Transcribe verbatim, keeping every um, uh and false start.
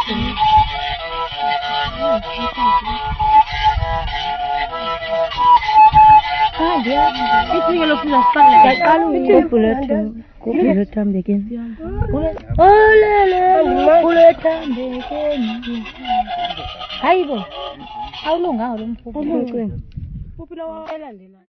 Itu lo punya sekali. Ya kalau itu boleh tuh, boleh tambahin. Boleh, boleh, boleh tambahin. Ayo, aku lo nggak orang. Aku lo.